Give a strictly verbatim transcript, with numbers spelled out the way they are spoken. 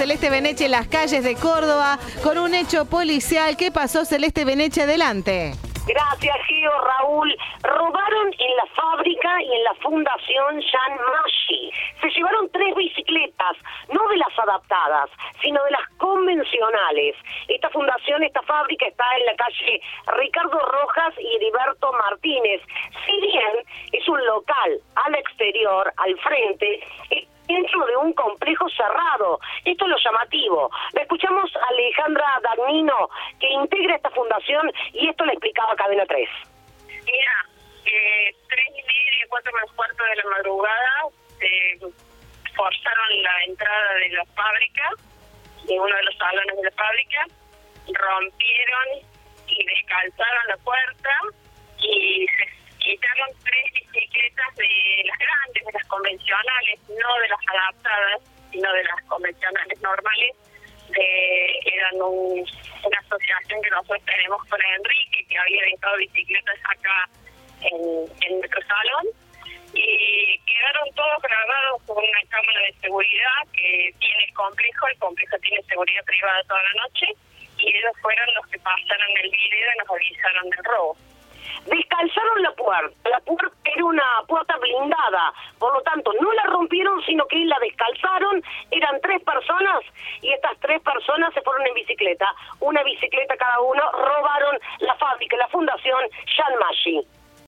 Celeste Beneche en las calles de Córdoba con un hecho policial. ¿Qué pasó, Celeste Beneche? Adelante. Gracias, Gio, Raúl. Robaron en la fábrica y en la Fundación Jan Maggi. Se llevaron tres bicicletas, no de las adaptadas, sino de las convencionales. Esta fundación, esta fábrica está en la calle Ricardo Rojas y Heriberto Martínez. Si bien es un local al exterior, al frente, es dentro de un complejo cerrado. Esto es lo llamativo. Le escuchamos a Alejandra Dagnino, que integra esta fundación, y esto le explicaba Cadena tres. Mira, eh, tres y media, cuatro menos cuarto de la madrugada, eh, forzaron la entrada de la fábrica, de uno de los salones de la fábrica, rompieron y descalzaron la puerta y se quitaron tres bicicletas de las grandes, de las convencionales, no de las adaptadas, sino de las convencionales normales. De, eran un, una asociación que nosotros tenemos con Enrique, que había dejado bicicletas acá en, en nuestro salón, y quedaron todos grabados con una cámara de seguridad que tiene el complejo. El complejo tiene seguridad privada toda la noche, y ellos fueron los que pasaron el video y nos avisaron del robo. Descalzaron la puerta, la puerta era una puerta blindada, por lo tanto no la rompieron, sino que la descalzaron. Eran tres personas y estas tres personas se fueron en bicicleta, una bicicleta cada uno, robaron la fábrica, la Fundación Jan Maggi.